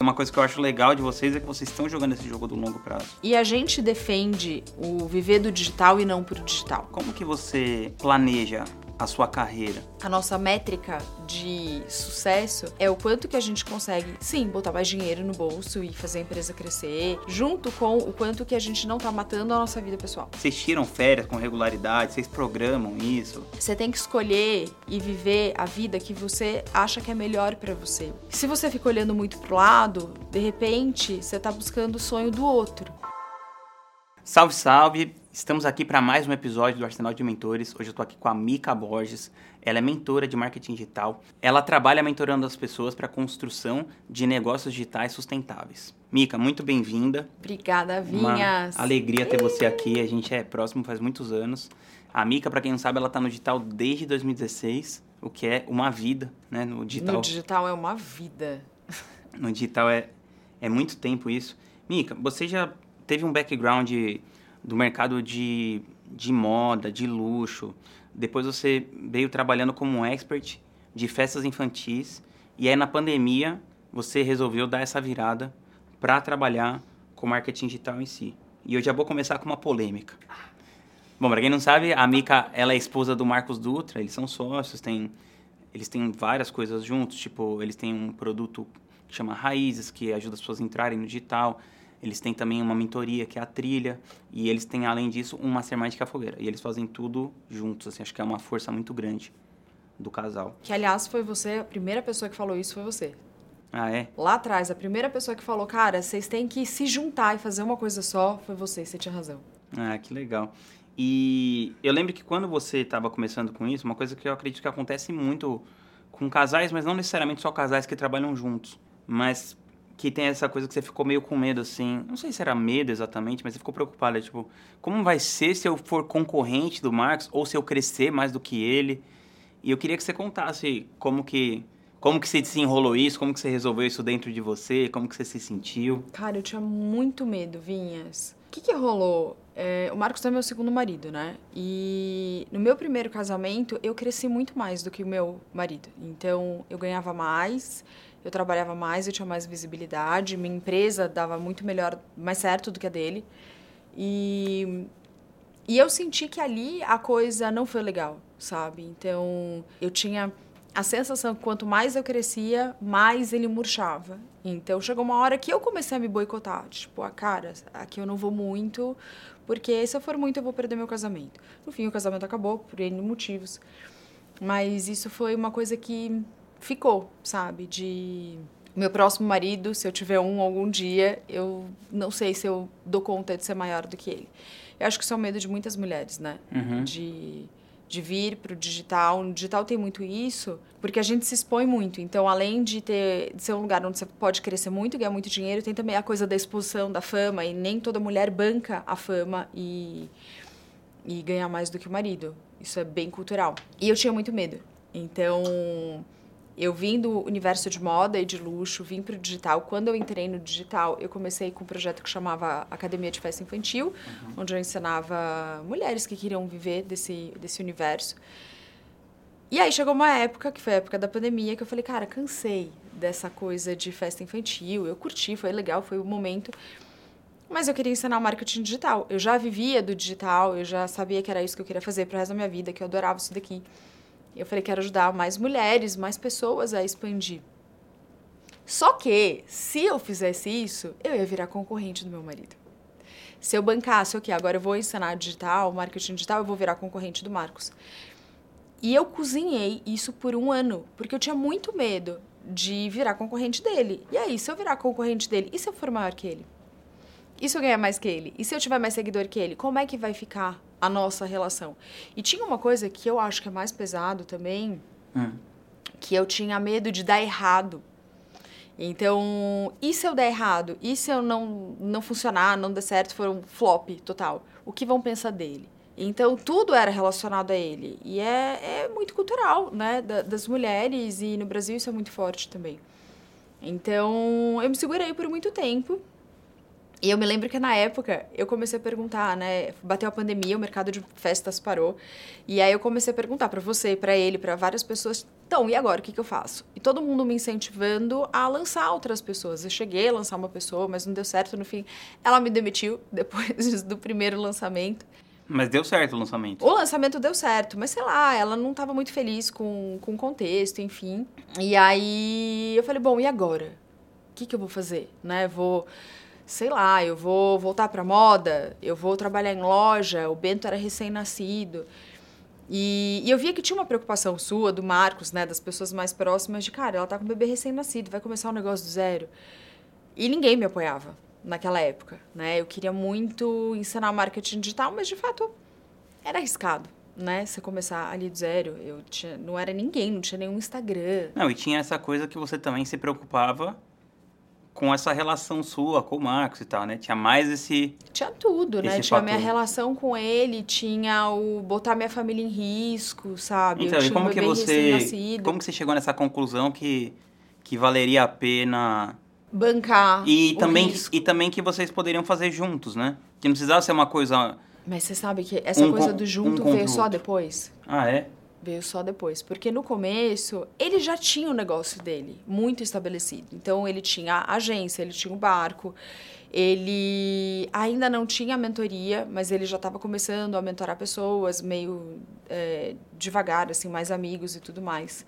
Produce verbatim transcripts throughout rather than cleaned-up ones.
uma coisa que eu acho legal de vocês é que vocês estão jogando esse jogo do longo prazo. E a gente defende o viver do digital e não pro digital. Como que você planeja a sua carreira? A nossa métrica de sucesso é o quanto que a gente consegue, sim, botar mais dinheiro no bolso e fazer a empresa crescer, junto com o quanto que a gente não tá matando a nossa vida pessoal. Vocês tiram férias com regularidade? Vocês programam isso? Você tem que escolher e viver a vida que você acha que é melhor pra você. Se você fica olhando muito pro lado, de repente, você tá buscando o sonho do outro. Salve, salve! Estamos aqui para mais um episódio do Arsenal de Mentores. Hoje eu tô aqui com a Mica Borges. Ela é mentora de marketing digital. Ela trabalha mentorando as pessoas para a construção de negócios digitais sustentáveis. Mica, muito bem-vinda. Obrigada, Vinhas. Uma alegria ter você aqui. A gente é próximo faz muitos anos. A Mica, para quem não sabe, ela tá no digital desde dois mil e dezesseis, o que é uma vida, né? No digital, no digital é uma vida. No digital é, é muito tempo isso. Mica, você já teve um background do mercado de, de moda, de luxo. Depois você veio trabalhando como um expert de festas infantis. E aí, na pandemia, você resolveu dar essa virada para trabalhar com marketing digital em si. E eu já vou começar com uma polêmica. Bom, para quem não sabe, a Mica, ela é esposa do Marcos Dutra. Eles são sócios, têm, eles têm várias coisas juntos. Tipo, eles têm um produto que chama Raízes, que ajuda as pessoas a entrarem no digital. Eles têm também uma mentoria, que é a Trilha, e eles têm, além disso, um Mastermind, que é a Fogueira. E eles fazem tudo juntos, assim, acho que é uma força muito grande do casal. Que, aliás, foi você, a primeira pessoa que falou isso foi você. Ah, é? Lá atrás, a primeira pessoa que falou, cara, vocês têm que se juntar e fazer uma coisa só, foi você, você tinha razão. Ah, que legal. E eu lembro que quando você estava começando com isso, uma coisa que eu acredito que acontece muito com casais, mas não necessariamente só casais que trabalham juntos, mas que tem essa coisa que você ficou meio com medo, assim, não sei se era medo exatamente, mas você ficou preocupada, tipo, como vai ser se eu for concorrente do Marcos ou se eu crescer mais do que ele? E eu queria que você contasse como que, como que você desenrolou isso, como que você resolveu isso dentro de você, como que você se sentiu. Cara, eu tinha muito medo, Vinhas. O que que rolou? É, o Marcos é meu segundo marido, né? E no meu primeiro casamento, eu cresci muito mais do que o meu marido. Então, eu ganhava mais, eu trabalhava mais, eu tinha mais visibilidade, minha empresa dava muito melhor, mais certo do que a dele. E, e eu senti que ali a coisa não foi legal, sabe? Então, eu tinha a sensação que quanto mais eu crescia, mais ele murchava. Então, chegou uma hora que eu comecei a me boicotar. Tipo, a cara, aqui eu não vou muito, porque se eu for muito, eu vou perder meu casamento. No fim, o casamento acabou, por N motivos. Mas isso foi uma coisa que ficou, sabe? De meu próximo marido, se eu tiver um algum dia, eu não sei se eu dou conta de ser maior do que ele. Eu acho que isso é o medo de muitas mulheres, né? Uhum. De, de vir pro digital. No digital tem muito isso, porque a gente se expõe muito. Então, além de, ter, de ser um lugar onde você pode crescer muito, ganhar muito dinheiro, tem também a coisa da exposição, da fama, e nem toda mulher banca a fama e, e ganhar mais do que o marido. Isso é bem cultural. E eu tinha muito medo. Então, eu vim do universo de moda e de luxo, vim pro digital. Quando eu entrei no digital, eu comecei com um projeto que chamava Academia de Festa Infantil, uhum. onde eu ensinava mulheres que queriam viver desse, desse universo. E aí chegou uma época, que foi a época da pandemia, que eu falei, cara, cansei dessa coisa de festa infantil. Eu curti, foi legal, foi o momento. Mas eu queria ensinar marketing digital. Eu já vivia do digital, eu já sabia que era isso que eu queria fazer pro resto da minha vida, que eu adorava isso daqui. Eu falei, quero ajudar mais mulheres, mais pessoas a expandir. Só que, se eu fizesse isso, eu ia virar concorrente do meu marido. Se eu bancasse, ok, agora eu vou ensinar digital, marketing digital, eu vou virar concorrente do Marcos. E eu cozinhei isso por um ano, porque eu tinha muito medo de virar concorrente dele. E aí, se eu virar concorrente dele, e se eu for maior que ele? E se eu ganhar mais que ele? E se eu tiver mais seguidor que ele? Como é que vai ficar a nossa relação? E tinha uma coisa que eu acho que é mais pesado também, hum. que eu tinha medo de dar errado. Então, e se eu der errado? E se eu não, não funcionar, não der certo, for um flop total? O que vão pensar dele? Então, tudo era relacionado a ele. E é, é muito cultural, né? Da, das mulheres, e no Brasil isso é muito forte também. Então, eu me segurei por muito tempo. E eu me lembro que na época eu comecei a perguntar, né? Bateu a pandemia, o mercado de festas parou. E aí eu comecei a perguntar para você, para ele, para várias pessoas. Então, e agora? O que, que eu faço? E todo mundo me incentivando a lançar outras pessoas. Eu cheguei a lançar uma pessoa, mas não deu certo no fim. Ela me demitiu depois do primeiro lançamento. Mas deu certo o lançamento. O lançamento deu certo, mas sei lá, ela não estava muito feliz com, com o contexto, enfim. E aí eu falei, bom, e agora? O que, que eu vou fazer? Né? Vou... Sei lá, eu vou voltar pra moda, eu vou trabalhar em loja, o Bento era recém-nascido. E, e eu via que tinha uma preocupação sua, do Marcos, né, das pessoas mais próximas, de, cara, ela tá com um bebê recém-nascido, vai começar um negócio do zero. E ninguém me apoiava naquela época, né? Eu queria muito ensinar marketing digital, mas, de fato, era arriscado, né? Você começar ali do zero. Eu tinha, não era ninguém, não tinha nenhum Instagram. Não, e tinha essa coisa que você também se preocupava com essa relação sua com o Marcos e tal, né? Tinha mais esse... Tinha tudo, né? Esse Tinha a fator. minha relação com ele, tinha o botar minha família em risco, sabe? Então, eu e tinha como um que bebê você... recém-nascido. Como que você chegou nessa conclusão que, que valeria a pena... Bancar E o também, risco. e também que vocês poderiam fazer juntos, né? Que não precisava ser uma coisa... Mas você sabe que essa Um coisa com- do um junto contra veio o só outro. depois. Ah, é? Veio só depois. Porque no começo, ele já tinha o negócio dele muito estabelecido. Então, ele tinha a agência, ele tinha o barco. Ele ainda não tinha a mentoria, mas ele já estava começando a mentorar pessoas, meio é, devagar, assim, mais amigos e tudo mais.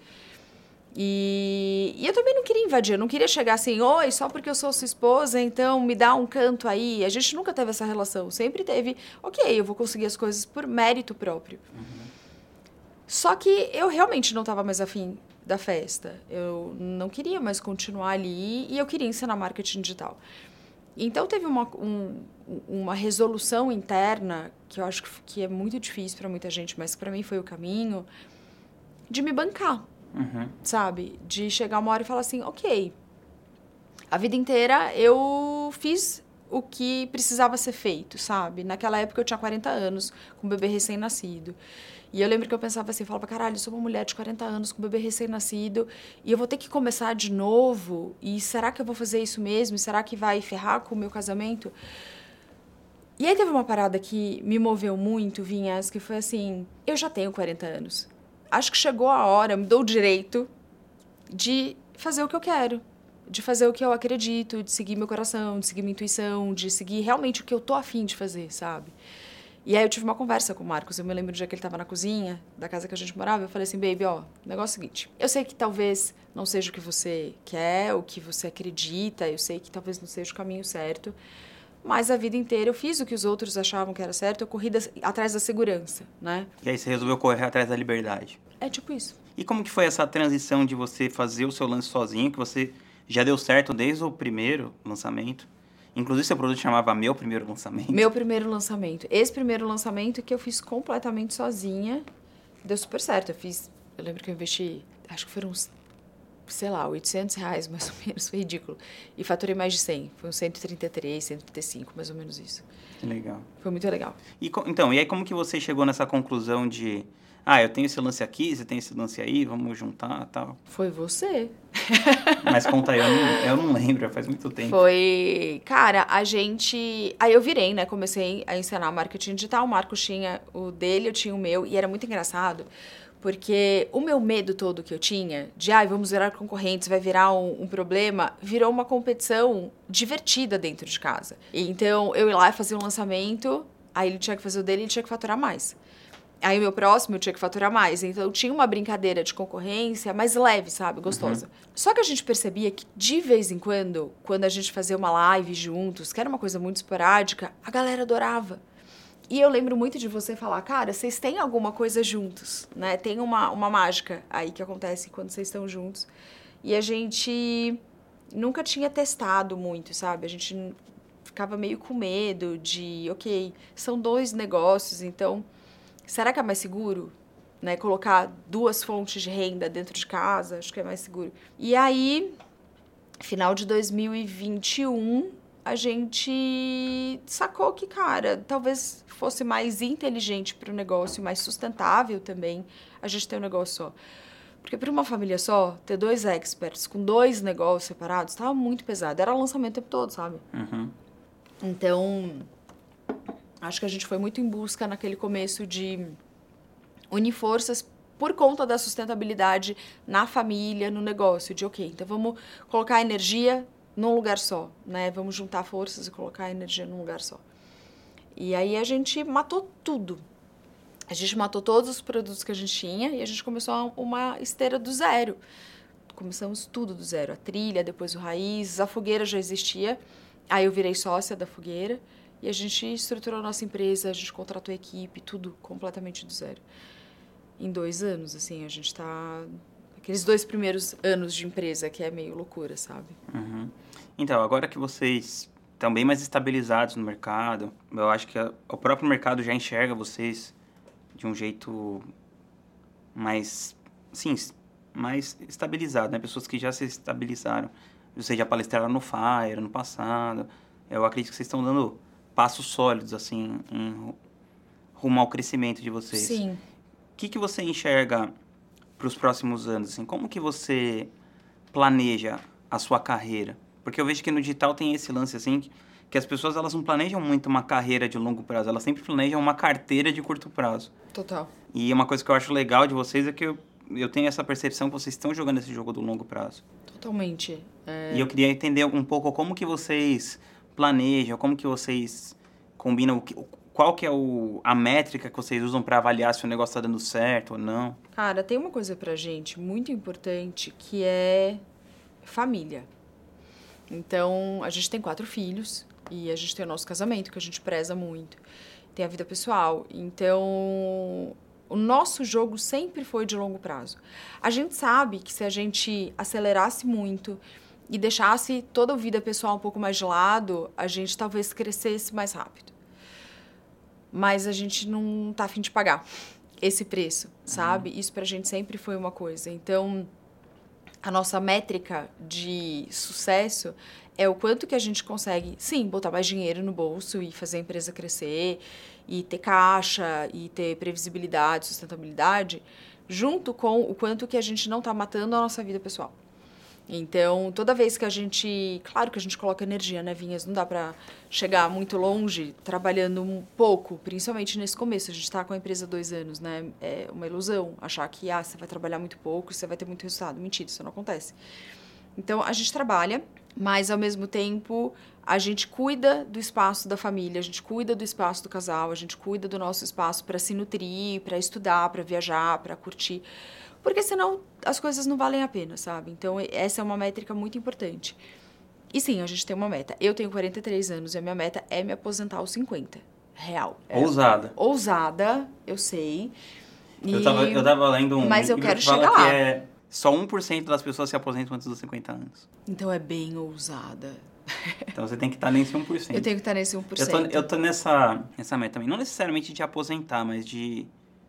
E, e eu também não queria invadir, eu não queria chegar assim, oi, só porque eu sou sua esposa, então me dá um canto aí. A gente nunca teve essa relação, sempre teve, ok, eu vou conseguir as coisas por mérito próprio. Uhum. Só que eu realmente não estava mais afim da festa. Eu não queria mais continuar ali e eu queria ensinar marketing digital. Então teve uma, um, uma resolução interna, que eu acho que é muito difícil para muita gente, mas para mim foi o caminho, de me bancar. Uhum. Sabe? De chegar uma hora e falar assim, ok, a vida inteira eu fiz o que precisava ser feito, sabe? Naquela época eu tinha quarenta anos, com um bebê recém-nascido. E eu lembro que eu pensava assim, eu falava, caralho, eu sou uma mulher de quarenta anos, com um bebê recém-nascido, e eu vou ter que começar de novo, e será que eu vou fazer isso mesmo? E será que vai ferrar com o meu casamento? E aí teve uma parada que me moveu muito, Vinhas, que foi assim, eu já tenho quarenta anos. Acho que chegou a hora, me dou o direito de fazer o que eu quero, de fazer o que eu acredito, de seguir meu coração, de seguir minha intuição, de seguir realmente o que eu tô afim de fazer, sabe? E aí eu tive uma conversa com o Marcos, eu me lembro do dia que ele tava na cozinha da casa que a gente morava, eu falei assim, baby, ó, o negócio é o seguinte, eu sei que talvez não seja o que você quer, o que você acredita, eu sei que talvez não seja o caminho certo, mas a vida inteira eu fiz o que os outros achavam que era certo, eu corri da, atrás da segurança, né? E aí você resolveu correr atrás da liberdade. É tipo isso. E como que foi essa transição de você fazer o seu lance sozinho, que você já deu certo desde o primeiro lançamento? Inclusive, seu produto chamava Meu Primeiro Lançamento. Meu primeiro lançamento. Esse primeiro lançamento que eu fiz completamente sozinha, deu super certo. Eu fiz, eu lembro que eu investi, acho que foram uns, sei lá, oitocentos reais mais ou menos, foi ridículo. E faturei mais de cem, foi uns cento e trinta e três, cento e trinta e cinco, mais ou menos isso. Que legal. Foi muito legal. E, então, e aí como que você chegou nessa conclusão de, ah, eu tenho esse lance aqui, você tem esse lance aí, vamos juntar e tal? Foi você. Mas conta aí, eu não, eu não lembro, faz muito tempo. Foi, cara, a gente... Aí eu virei, né, comecei a ensinar marketing digital, o Marcos tinha o dele, eu tinha o meu, e era muito engraçado, porque o meu medo todo que eu tinha, de, ai, ah, vamos virar concorrentes, vai virar um, um problema, virou uma competição divertida dentro de casa. E então, eu ia lá e fazia um lançamento, aí ele tinha que fazer o dele e ele tinha que faturar mais. Aí o meu próximo eu tinha que faturar mais. Então, tinha uma brincadeira de concorrência mais leve, sabe? Gostosa. Uhum. Só que a gente percebia que, de vez em quando, quando a gente fazia uma live juntos, que era uma coisa muito esporádica, a galera adorava. E eu lembro muito de você falar, cara, vocês têm alguma coisa juntos, né? Tem uma, uma mágica aí que acontece quando vocês estão juntos. E a gente nunca tinha testado muito, sabe? A gente ficava meio com medo de, ok, são dois negócios, então... Será que é mais seguro, né, colocar duas fontes de renda dentro de casa? Acho que é mais seguro. E aí, final de dois mil e vinte e um, a gente sacou que, cara, talvez fosse mais inteligente para o negócio, mais sustentável também, a gente ter um negócio só. Porque para uma família só, ter dois experts com dois negócios separados estava muito pesado. Era lançamento o tempo todo, sabe? Uhum. Então, acho que a gente foi muito em busca naquele começo de unir forças por conta da sustentabilidade na família, no negócio, de ok, então vamos colocar a energia num lugar só, né? Vamos juntar forças e colocar a energia num lugar só. E aí a gente matou tudo. A gente matou todos os produtos que a gente tinha e a gente começou uma esteira do zero. Começamos tudo do zero. A trilha, depois o raiz, a fogueira já existia. Aí eu virei sócia da fogueira e a gente estruturou a nossa empresa, a gente contratou a equipe, tudo completamente do zero. Em dois anos, assim, a gente tá... Aqueles dois primeiros anos de empresa, que é meio loucura, sabe? Uhum. Então, agora que vocês estão bem mais estabilizados no mercado, eu acho que a, o próprio mercado já enxerga vocês de um jeito mais, sim, mais estabilizado, né? Pessoas que já se estabilizaram. Vocês já palestraram no Fire no passado. Eu acredito que vocês estão dando passos sólidos, assim, em rumo ao crescimento de vocês. Sim. O que, que você enxerga para os próximos anos? Assim? Como que você planeja a sua carreira? Porque eu vejo que no digital tem esse lance, assim, que, que as pessoas elas não planejam muito uma carreira de longo prazo, elas sempre planejam uma carteira de curto prazo. Total. E uma coisa que eu acho legal de vocês é que eu, eu tenho essa percepção que vocês estão jogando esse jogo do longo prazo. Totalmente. É... E eu queria entender um pouco como que vocês planejam, como que vocês combinam, o que, qual que é o, a métrica que vocês usam para avaliar se o negócio está dando certo ou não. Cara, tem uma coisa pra gente muito importante que é família. Então, a gente tem quatro filhos e a gente tem o nosso casamento, que a gente preza muito. Tem a vida pessoal. Então, o nosso jogo sempre foi de longo prazo. A gente sabe que se a gente acelerasse muito e deixasse toda a vida pessoal um pouco mais de lado, a gente talvez crescesse mais rápido. Mas a gente não tá a fim de pagar esse preço, sabe? Isso pra gente sempre foi uma coisa. Então, a nossa métrica de sucesso é o quanto que a gente consegue, sim, botar mais dinheiro no bolso e fazer a empresa crescer, e ter caixa, e ter previsibilidade, sustentabilidade, junto com o quanto que a gente não está matando a nossa vida pessoal. Então, toda vez que a gente... Claro que a gente coloca energia, né, Vinhas? Não dá para chegar muito longe trabalhando um pouco, principalmente nesse começo. A gente está com a empresa há dois anos, né? É uma ilusão achar que ah, você vai trabalhar muito pouco, você vai ter muito resultado. Mentira, isso não acontece. Então, a gente trabalha, mas, ao mesmo tempo, a gente cuida do espaço da família, a gente cuida do espaço do casal, a gente cuida do nosso espaço para se nutrir, para estudar, para viajar, para curtir. Porque senão as coisas não valem a pena, sabe? Então, essa é uma métrica muito importante. E sim, a gente tem uma meta. Eu tenho quarenta e três anos e a minha meta é me aposentar aos cinquenta. Real. É Ousada. Ousada, eu sei. E... Eu, tava, eu tava lendo um... Mas eu quero que fala chegar que lá. é só um por cento das pessoas se aposentam antes dos cinquenta anos. Então, é bem ousada. Então, você tem que estar nesse um por cento. Eu tenho que estar nesse um por cento. Eu tô, eu tô nessa, nessa meta também. Não necessariamente de aposentar, mas de...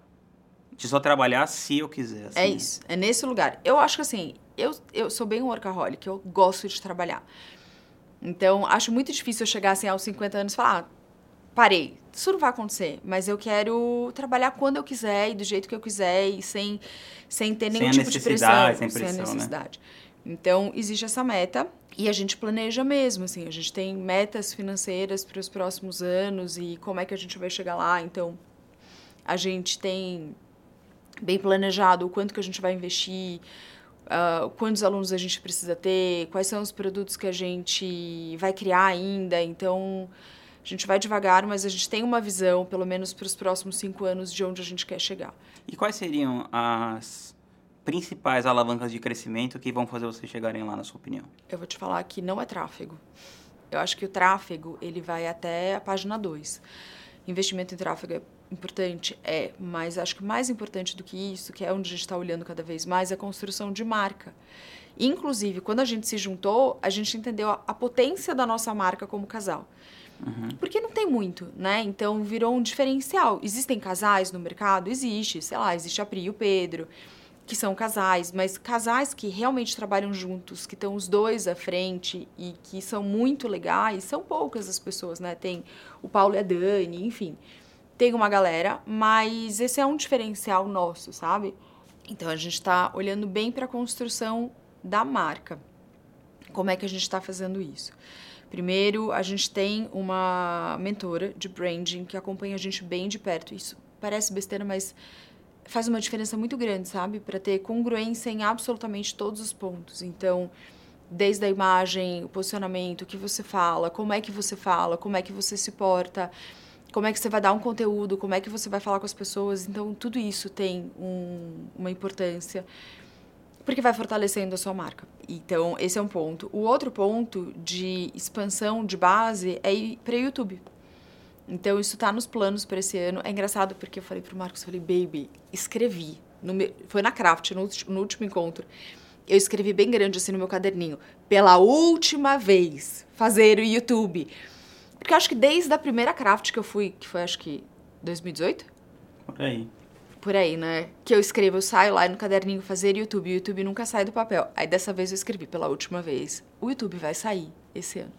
de só trabalhar se eu quiser. Assim. É isso, é nesse lugar. Eu acho que assim, eu, eu sou bem um workaholic, eu gosto de trabalhar. Então, acho muito difícil eu chegar assim aos cinquenta anos e falar, ah, parei. Isso não vai acontecer, mas eu quero trabalhar quando eu quiser e do jeito que eu quiser e sem, sem ter nenhum sem tipo de pressão. Sem pressão, sem a necessidade. Né? Então, existe essa meta e a gente planeja mesmo, assim, a gente tem metas financeiras para os próximos anos e como é que a gente vai chegar lá. Então, a gente tem... bem planejado, o quanto que a gente vai investir, uh, quantos alunos a gente precisa ter, quais são os produtos que a gente vai criar ainda. Então, a gente vai devagar, mas a gente tem uma visão, pelo menos para os próximos cinco anos, de onde a gente quer chegar. E quais seriam as principais alavancas de crescimento que vão fazer vocês chegarem lá, na sua opinião? Eu vou te falar que não é tráfego. Eu acho que o tráfego, ele vai até a página dois. Investimento em tráfego é importante? É, mas acho que mais importante do que isso, que é onde a gente está olhando cada vez mais, é a construção de marca. Inclusive, quando a gente se juntou, a gente entendeu a, a potência da nossa marca como casal. Uhum. Porque não tem muito, né? Então, virou um diferencial. Existem casais no mercado? Existe. Sei lá, existe a Pri e o Pedro, que são casais, mas casais que realmente trabalham juntos, que estão os dois à frente e que são muito legais, são poucas as pessoas, né? Tem o Paulo e a Dani, enfim. Tem uma galera, mas esse é um diferencial nosso, sabe? Então, a gente está olhando bem para a construção da marca. Como é que a gente está fazendo isso? Primeiro, a gente tem uma mentora de branding que acompanha a gente bem de perto. Isso parece besteira, mas faz uma diferença muito grande, sabe? Para ter congruência em absolutamente todos os pontos. Então, desde a imagem, o posicionamento, o que você fala, como é que você fala, como é que você se porta, como é que você vai dar um conteúdo, como é que você vai falar com as pessoas. Então, tudo isso tem um, uma importância, porque vai fortalecendo a sua marca. Então, esse é um ponto. O outro ponto de expansão de base é ir para o YouTube. Então, isso está nos planos para esse ano. É engraçado porque eu falei para o Marcos, falei, baby, escrevi. No meu, foi na Craft, no, no último encontro. Eu escrevi bem grande assim no meu caderninho. Pela última vez, fazer o YouTube. Porque eu acho que desde a primeira Craft que eu fui, que foi acho que dois mil e dezoito? Por aí. Por aí, né? Que eu escrevo, eu saio lá no caderninho fazer YouTube. O YouTube nunca sai do papel. Aí dessa vez eu escrevi pela última vez. O YouTube vai sair esse ano.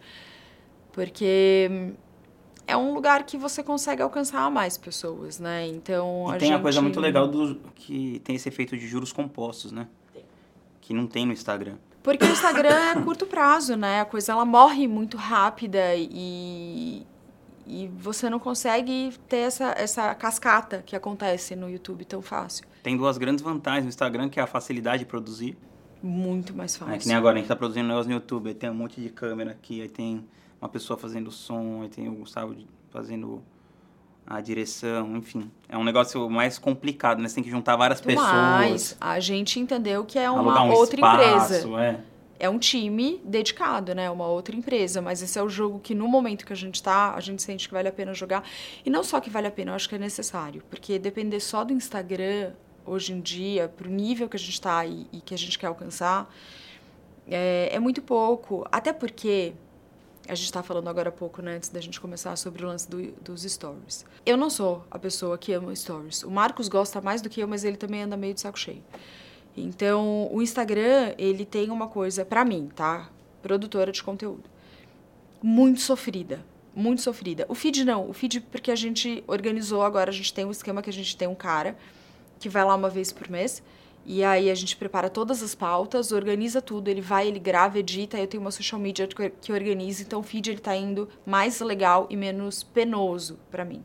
Porque é um lugar que você consegue alcançar mais pessoas, né? Então, e a tem gente... a coisa muito legal do que tem esse efeito de juros compostos, né? Tem. Que não tem no Instagram. Porque o Instagram é curto prazo, né? A coisa, ela morre muito rápida e, e você não consegue ter essa, essa cascata que acontece no YouTube tão fácil. Tem duas grandes vantagens no Instagram, que é a facilidade de produzir. Muito mais fácil. É que nem agora, a gente tá produzindo um negócio no YouTube, aí tem um monte de câmera aqui, aí tem uma pessoa fazendo som, aí tem o Gustavo fazendo a direção, enfim. É um negócio mais complicado, né? Você tem que juntar várias Muito pessoas. mais. A gente entendeu que é uma alugar um outra espaço, empresa. É. É um time dedicado, né? Uma outra empresa. Mas esse é o jogo que, no momento que a gente tá, a gente sente que vale a pena jogar. E não só que vale a pena, eu acho que é necessário. Porque depender só do Instagram, hoje em dia, pro nível que a gente tá e, e que a gente quer alcançar, é, é muito pouco. Até porque... A gente estava falando agora há pouco, né, antes da gente começar, sobre o lance do, dos stories. Eu não sou a pessoa que ama stories. O Marcos gosta mais do que eu, mas ele também anda meio de saco cheio. Então, o Instagram, ele tem uma coisa, pra mim, tá? Produtora de conteúdo. Muito sofrida. Muito sofrida. O feed não. O feed, porque a gente organizou agora, a gente tem um esquema que a gente tem um cara que vai lá uma vez por mês. E aí a gente prepara todas as pautas, organiza tudo, ele vai, ele grava, edita, eu tenho uma social media que organiza, então o feed ele tá indo mais legal e menos penoso pra mim.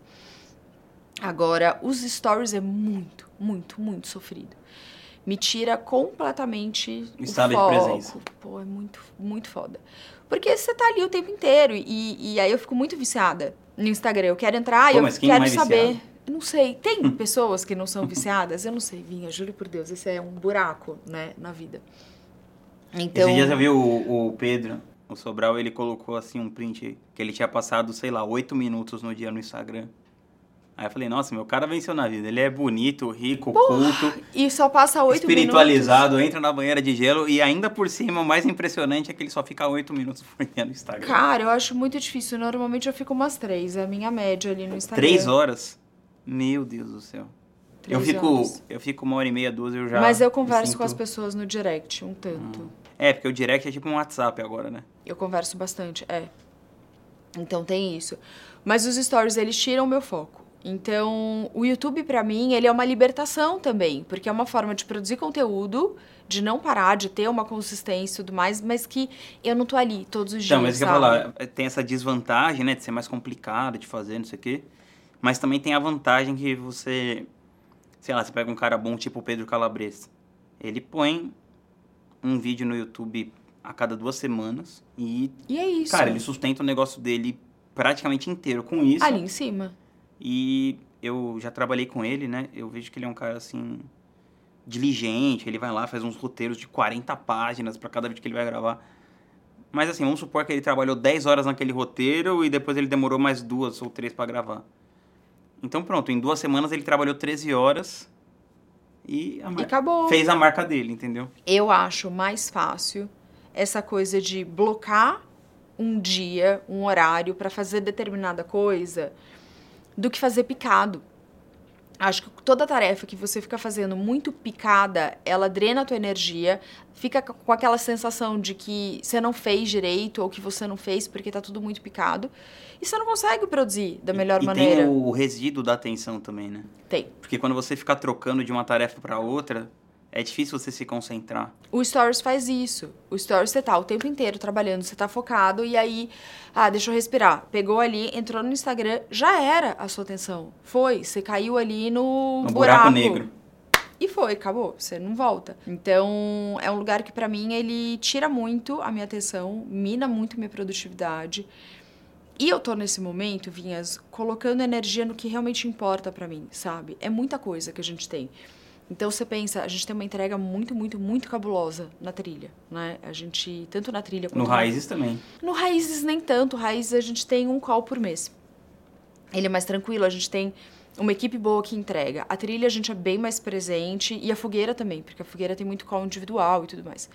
Agora, os stories é muito, muito, muito sofrido. Me tira completamente Estado o foco. de presença. Pô, é muito, muito foda. Porque você tá ali o tempo inteiro e, e aí eu fico muito viciada no Instagram. Eu quero entrar e eu mas quem quero não é saber... viciado? Não sei, tem pessoas que não são viciadas? Eu não sei, Vinha, juro por Deus, esse é um buraco, né, na vida. Então... Esse dia você viu o, o Pedro, o Sobral, ele colocou assim um print que ele tinha passado, sei lá, oito minutos no dia no Instagram. Aí eu falei, nossa, meu cara venceu na vida. Ele é bonito, rico, Porra, culto, e só passa oito minutos. Espiritualizado, entra na banheira de gelo e ainda por cima, o mais impressionante é que ele só fica oito minutos por dia no Instagram. Cara, eu acho muito difícil. Normalmente eu fico umas três, é a minha média ali no Instagram. Três horas? Meu Deus do céu. Eu fico, eu fico uma hora e meia, duas, eu já... Mas eu converso sinto... com as pessoas no direct, um tanto. Hum. É, porque o direct é tipo um WhatsApp agora, né? Eu converso bastante, é. Então tem isso. Mas os stories, eles tiram o meu foco. Então, o YouTube, pra mim, ele é uma libertação também. Porque é uma forma de produzir conteúdo, de não parar, de ter uma consistência e tudo mais, mas que eu não tô ali todos os dias, Então, mas o que eu ia sabe? falar, tem essa desvantagem, né, de ser mais complicado, de fazer, não sei o quê. Mas também tem a vantagem que você, sei lá, você pega um cara bom tipo o Pedro Calabres. Ele põe um vídeo no YouTube a cada duas semanas e... E é isso. Cara, ele sustenta o negócio dele praticamente inteiro com isso. Ali em cima. E eu já trabalhei com ele, né? Eu vejo que ele é um cara, assim, diligente. Ele vai lá, faz uns roteiros de quarenta páginas pra cada vídeo que ele vai gravar. Mas, assim, vamos supor que ele trabalhou dez horas naquele roteiro e depois ele demorou mais duas ou três pra gravar. Então, pronto, em duas semanas ele trabalhou treze horas e, a mar... e acabou. Fez a marca dele, entendeu? Eu acho mais fácil essa coisa de blocar um dia, um horário para fazer determinada coisa do que fazer picado. Acho que toda tarefa que você fica fazendo muito picada, ela drena a tua energia, fica com aquela sensação de que você não fez direito ou que você não fez porque tá tudo muito picado. E você não consegue produzir da melhor e, maneira. E tem o resíduo da atenção também, né? Tem. Porque quando você fica trocando de uma tarefa para outra, É difícil você se concentrar. O Stories faz isso. O Stories você tá o tempo inteiro trabalhando, você tá focado e aí, ah, deixa eu respirar. Pegou ali, entrou no Instagram, já era a sua atenção. Foi, você caiu ali no, No buraco. buraco negro. E foi, acabou, você não volta. Então, é um lugar que pra mim ele tira muito a minha atenção, mina muito minha produtividade. E eu tô nesse momento, Vinhas, colocando energia no que realmente importa pra mim, sabe? É muita coisa que a gente tem. Então, você pensa, a gente tem uma entrega muito, muito, muito cabulosa na trilha, né? A gente, tanto na trilha quanto... No Raízes também. No Raízes nem tanto. Raízes a gente tem um call por mês. Ele é mais tranquilo, a gente tem uma equipe boa que entrega. A trilha a gente é bem mais presente e a fogueira também, porque a fogueira tem muito call individual e tudo mais.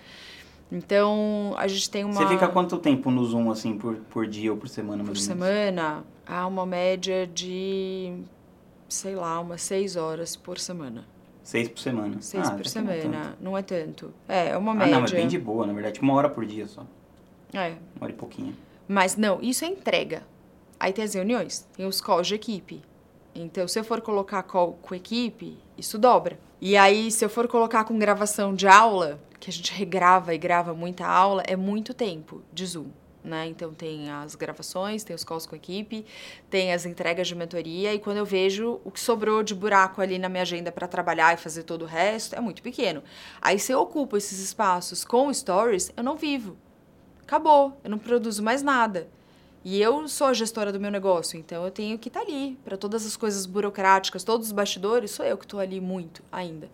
Então, a gente tem uma... Você fica quanto tempo no Zoom, assim, por, por dia ou por semana? Por semana, há uma média de, sei lá, umas seis horas por semana. Seis por semana. Seis ah, por semana. Não é tanto. É, é uma ah, média. não, mas bem de boa, na verdade. Tipo, uma hora por dia só. É. Uma hora e pouquinho. Mas não, isso é entrega. Aí tem as reuniões, tem os calls de equipe. Então, se eu for colocar call com equipe, isso dobra. E aí, se eu for colocar com gravação de aula, que a gente regrava e grava muita aula, é muito tempo de Zoom. Né? Então, tem as gravações, tem os calls com a equipe, tem as entregas de mentoria, e quando eu vejo o que sobrou de buraco ali na minha agenda para trabalhar e fazer todo o resto, é muito pequeno. Aí, se eu ocupo esses espaços com stories, eu não vivo. Acabou, eu não produzo mais nada. E eu sou a gestora do meu negócio, então eu tenho que estar ali. Para todas as coisas burocráticas, todos os bastidores, sou eu que estou ali muito ainda.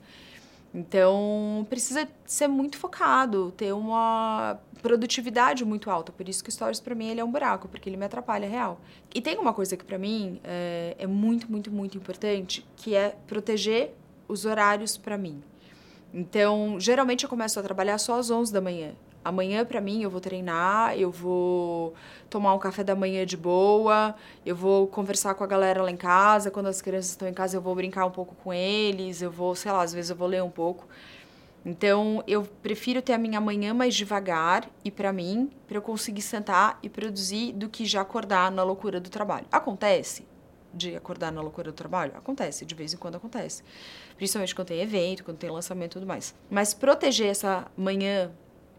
Então, precisa ser muito focado, ter uma produtividade muito alta. Por isso que o Stories, para mim, ele é um buraco, porque ele me atrapalha real. E tem uma coisa que, para mim, é, é muito, muito, muito importante, que é proteger os horários para mim. Então, geralmente, eu começo a trabalhar só às onze da manhã. Amanhã, para mim, eu vou treinar, eu vou tomar um café da manhã de boa, eu vou conversar com a galera lá em casa. Quando as crianças estão em casa, eu vou brincar um pouco com eles, eu vou, sei lá, às vezes eu vou ler um pouco. Então, eu prefiro ter a minha manhã mais devagar e para mim, para eu conseguir sentar e produzir do que já acordar na loucura do trabalho. Acontece de acordar na loucura do trabalho? Acontece, de vez em quando acontece. Principalmente quando tem evento, quando tem lançamento e tudo mais. Mas proteger essa manhã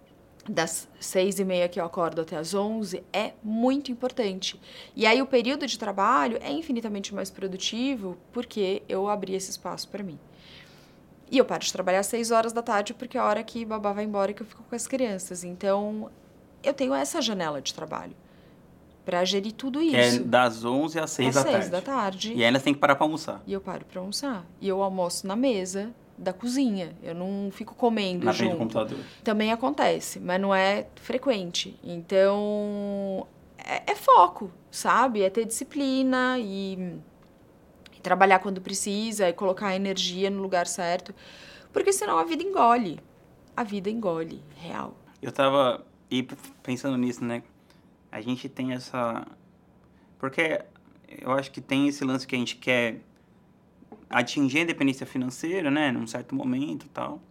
das seis e meia que eu acordo até as onze é muito importante. E aí o período de trabalho é infinitamente mais produtivo porque eu abri esse espaço para mim. E eu paro de trabalhar às seis horas da tarde porque é a hora que babá vai embora e que eu fico com as crianças. Então, eu tenho essa janela de trabalho para gerir tudo isso. Que é das onze às seis da tarde. Às seis da tarde. E ainda tem que parar para almoçar. E eu paro para almoçar. E eu almoço na mesa da cozinha. Eu não fico comendo na junto. frente do computador. Também acontece, mas não é frequente. Então, é, é foco, sabe? É ter disciplina e, e trabalhar quando precisa e colocar a energia no lugar certo. Porque senão a vida engole. A vida engole, real. Eu tava e pensando nisso, né? A gente tem essa... Porque eu acho que tem esse lance que a gente quer atingir a independência financeira, né, num certo momento e tal.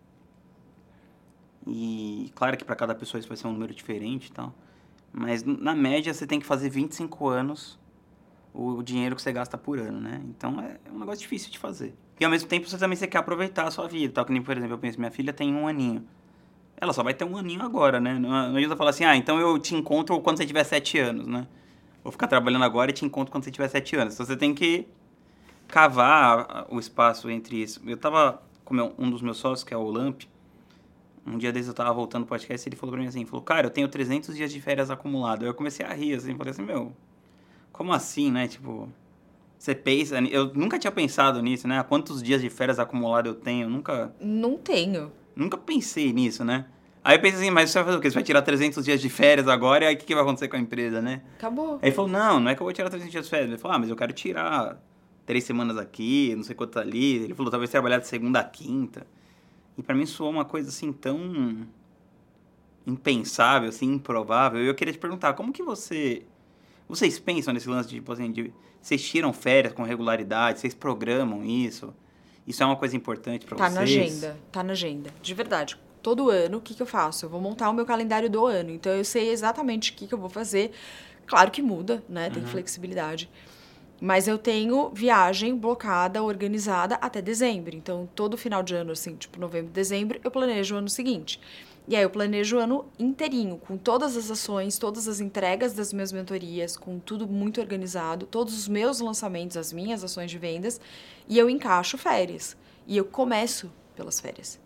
E claro que para cada pessoa isso vai ser um número diferente e tal. Mas na média você tem que fazer vinte e cinco anos o dinheiro que você gasta por ano, né? Então é um negócio difícil de fazer. E ao mesmo tempo você também você quer aproveitar a sua vida, tal. Que nem, por exemplo, eu penso, minha filha tem um aninho. Ela só vai ter um aninho agora, né? Não adianta falar assim, ah, então eu te encontro quando você tiver sete anos, né? Vou ficar trabalhando agora e te encontro quando você tiver sete anos. Então você tem que cavar o espaço entre isso. Eu tava com meu, um dos meus sócios, que é o Lamp, um dia desses eu tava voltando pro podcast e ele falou pra mim assim, falou, cara, eu tenho trezentos dias de férias acumulado. Aí eu comecei a rir, assim, falei assim, meu, como assim, né? Tipo, você pensa... Eu nunca tinha pensado nisso, né? Quantos dias de férias acumulado eu tenho? Eu nunca... Não tenho. Nunca pensei nisso, né? Aí eu pensei assim, mas você vai fazer o quê? Você vai tirar trezentos dias de férias agora e aí o que, que vai acontecer com a empresa, né? Acabou. Aí ele falou, não, não é que eu vou tirar trezentos dias de férias. Ele falou, ah, mas eu quero tirar três semanas aqui, não sei quantos ali. Ele falou, talvez trabalhar de segunda a quinta. E pra mim soou uma coisa assim tão impensável, assim, improvável. E eu queria te perguntar, como que você... Vocês pensam nesse lance de, tipo assim, de... Vocês tiram férias com regularidade? Vocês programam isso? Isso é uma coisa importante pra tá vocês? Tá na agenda, tá na agenda. De verdade. Todo ano, o que, que eu faço? Eu vou montar o meu calendário do ano. Então, eu sei exatamente o que, que eu vou fazer. Claro que muda, né? Tem uhum. flexibilidade. Mas eu tenho viagem blocada, organizada até dezembro. Então, todo final de ano, assim, tipo novembro, dezembro, eu planejo o ano seguinte. E aí eu planejo o ano inteirinho, com todas as ações, todas as entregas das minhas mentorias, com tudo muito organizado, todos os meus lançamentos, as minhas ações de vendas, e eu encaixo férias. E eu começo pelas férias.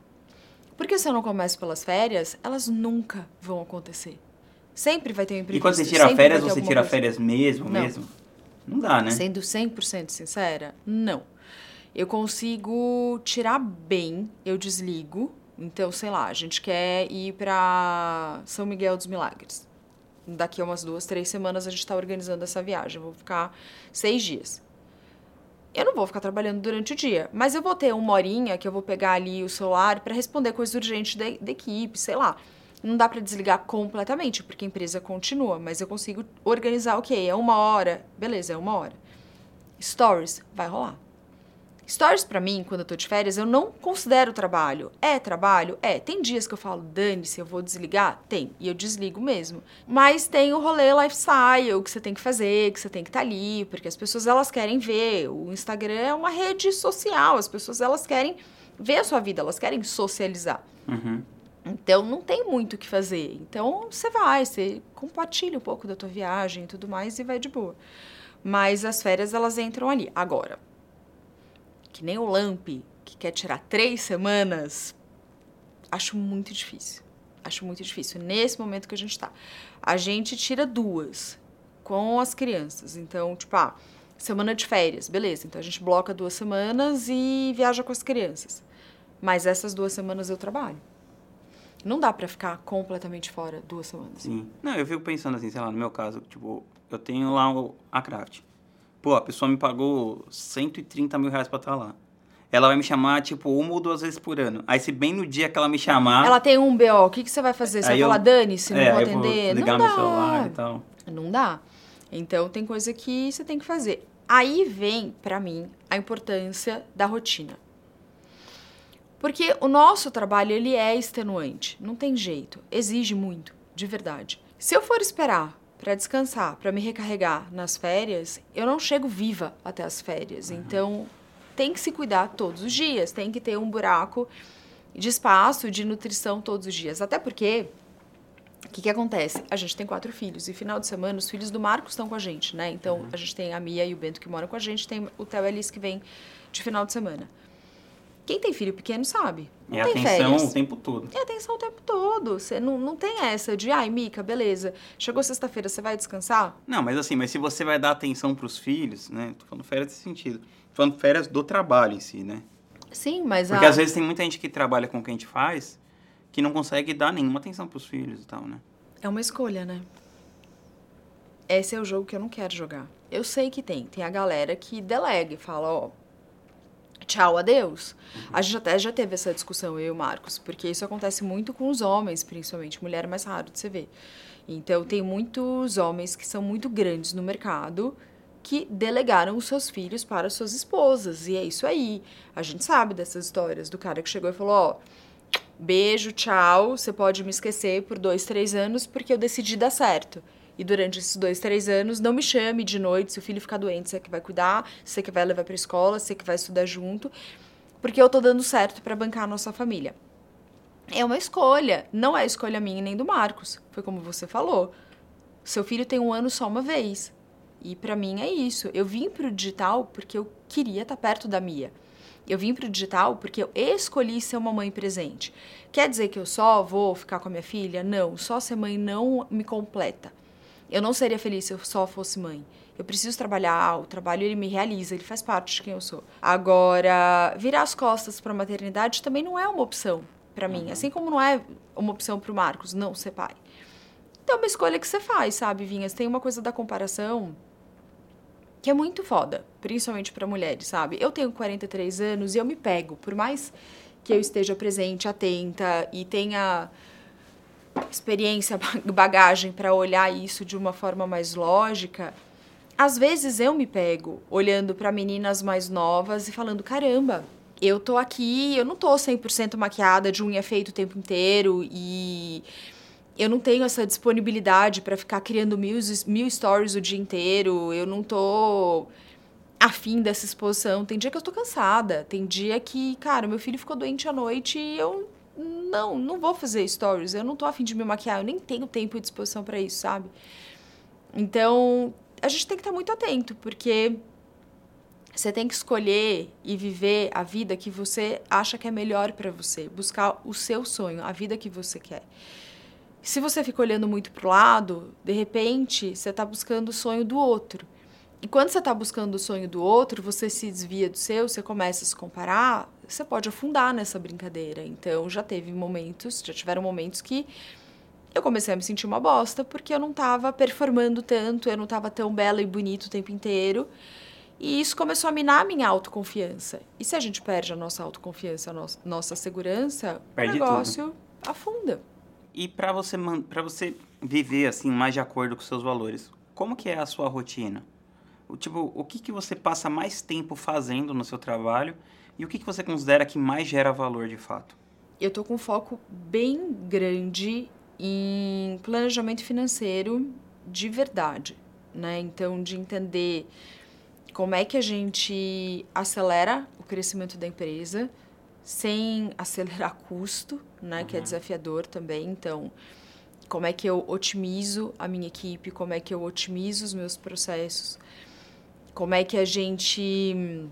Porque se eu não começo pelas férias, elas nunca vão acontecer. Sempre vai ter um imprevisto. E quando você tira férias, você tira coisa. férias mesmo, não. mesmo? Não dá, né? Sendo cem por cento sincera, não. Eu consigo tirar bem, eu desligo. Então, sei lá, a gente quer ir para São Miguel dos Milagres. Daqui a umas duas, três semanas a gente está organizando essa viagem. Eu vou ficar seis dias. Eu não vou ficar trabalhando durante o dia, mas eu vou ter uma horinha que eu vou pegar ali o celular para responder coisas urgentes da, da equipe, sei lá. Não dá para desligar completamente, porque a empresa continua, mas eu consigo organizar, ok, é uma hora, beleza, é uma hora. Stories, vai rolar. Stories pra mim, quando eu tô de férias, eu não considero trabalho. É trabalho? É. Tem dias que eu falo, dane-se, eu vou desligar? Tem. E eu desligo mesmo. Mas tem o rolê lifestyle que você tem que fazer, que você tem que estar ali, porque as pessoas, elas querem ver. O Instagram é uma rede social, as pessoas, elas querem ver a sua vida, elas querem socializar. Uhum. Então, não tem muito o que fazer. Então, você vai, você compartilha um pouco da tua viagem e tudo mais e vai de boa. Mas as férias, elas entram ali. Agora, que nem o Lamp, que quer tirar três semanas, acho muito difícil. Acho muito difícil. Nesse momento que a gente tá. A gente tira duas com as crianças. Então, tipo, ah, semana de férias, beleza. Então, a gente bloca duas semanas e viaja com as crianças. Mas essas duas semanas eu trabalho. Não dá pra ficar completamente fora duas semanas. Sim. Não, eu fico pensando assim, sei lá, no meu caso, tipo, eu tenho lá o, a Craft. Pô, a pessoa me pagou cento e trinta mil reais pra estar lá. Ela vai me chamar, tipo, uma ou duas vezes por ano. Aí, se bem no dia que ela me chamar... Ela tem um B O, o que, que você vai fazer? Você vai falar, dane-se, não é, vou eu atender? Vou ligar não no dá. celular e tal. Não dá. Então, tem coisa que você tem que fazer. Aí vem, pra mim, a importância da rotina. Porque o nosso trabalho, ele é extenuante. Não tem jeito. Exige muito, de verdade. Se eu for esperar para descansar, para me recarregar nas férias, eu não chego viva até as férias. Uhum. Então, tem que se cuidar todos os dias. Tem que ter um buraco de espaço, de nutrição todos os dias. Até porque, o que, que acontece? A gente tem quatro filhos. E final de semana, os filhos do Marcos estão com a gente, né? Então, uhum. a gente tem a Mia e o Bento que moram com a gente. Tem o Theo e a Alice que vem de final de semana. Quem tem filho pequeno sabe. Não é tem atenção férias. o tempo todo. É atenção o tempo todo. Você não, não tem essa de, ai, Mica, beleza. Chegou sexta-feira, você vai descansar? Não, mas assim, mas se você vai dar atenção pros filhos, né? Tô falando férias nesse sentido. Tô falando férias do trabalho em si, né? Sim, mas... Porque a... às vezes tem muita gente que trabalha com o que a gente faz que não consegue dar nenhuma atenção pros filhos e tal, né? É uma escolha, né? Esse é o jogo que eu não quero jogar. Eu sei que tem. Tem a galera que delega e fala, ó... Tchau, adeus. Uhum. A gente até já teve essa discussão, eu e o Marcos, porque isso acontece muito com os homens, principalmente. Mulher é mais raro de você ver. Então, tem muitos homens que são muito grandes no mercado que delegaram os seus filhos para suas esposas. E é isso aí. A gente sabe dessas histórias do cara que chegou e falou, ó, beijo, tchau, você pode me esquecer por dois, três anos porque eu decidi dar certo. E durante esses dois, três anos, não me chame de noite, se o filho ficar doente, você que vai cuidar, você que vai levar pra escola, você que vai estudar junto, porque eu tô dando certo pra bancar a nossa família. É uma escolha, não é escolha minha nem do Marcos, foi como você falou. Seu filho tem um ano só uma vez, e pra mim é isso. Eu vim pro digital porque eu queria estar perto da Mia. Eu vim pro digital porque eu escolhi ser uma mãe presente. Quer dizer que eu só vou ficar com a minha filha? Não, só ser mãe não me completa. Eu não seria feliz se eu só fosse mãe. Eu preciso trabalhar, o trabalho ele me realiza, ele faz parte de quem eu sou. Agora, virar as costas para a maternidade também não é uma opção para mim. Uhum. Assim como não é uma opção para o Marcos não ser pai. Então é uma escolha que você faz, sabe, Vinhas? Tem uma coisa da comparação que é muito foda, principalmente para mulheres, sabe? Eu tenho quarenta e três anos e eu me pego, por mais que eu esteja presente, atenta e tenha... experiência, bagagem para olhar isso de uma forma mais lógica, às vezes eu me pego olhando para meninas mais novas e falando, caramba, eu tô aqui, eu não tô cem por cento maquiada, de unha feita o tempo inteiro e, eu não tenho essa disponibilidade para ficar criando mil, mil stories o dia inteiro, eu não tô afim dessa exposição. Tem dia que eu tô cansada, tem dia que, cara, meu filho ficou doente à noite e eu não, não vou fazer stories, eu não tô afim de me maquiar, eu nem tenho tempo e disposição para isso, sabe? Então, a gente tem que estar muito atento, porque você tem que escolher e viver a vida que você acha que é melhor para você, buscar o seu sonho, a vida que você quer. Se você fica olhando muito pro lado, de repente, você está buscando o sonho do outro. E quando você está buscando o sonho do outro, você se desvia do seu, você começa a se comparar, você pode afundar nessa brincadeira. Então, já teve momentos, já tiveram momentos que eu comecei a me sentir uma bosta, porque eu não estava performando tanto, eu não estava tão bela e bonita o tempo inteiro. E isso começou a minar a minha autoconfiança. E se a gente perde a nossa autoconfiança, a nossa, nossa segurança, Perde o negócio tudo. afunda. E para você, para você viver assim mais de acordo com seus valores, como que é a sua rotina? O, tipo, o que, que você passa mais tempo fazendo no seu trabalho e o que, que você considera que mais gera valor de fato? Eu tô com um foco bem grande em planejamento financeiro de verdade, né? Então, de entender como é que a gente acelera o crescimento da empresa sem acelerar custo, né? Uhum. Que é desafiador também. Então, como é que eu otimizo a minha equipe, como é que eu otimizo os meus processos, como é que a gente